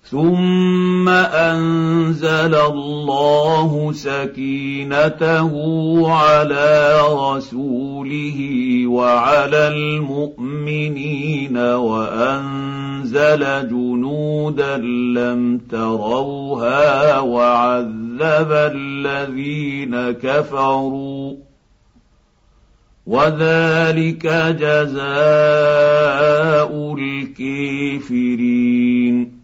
ثم أنزل الله سكينته على رسوله وعلى المؤمنين وأنزل جنودا لم تروها وعذب الذين كفروا وذلك جزاء الكافرين.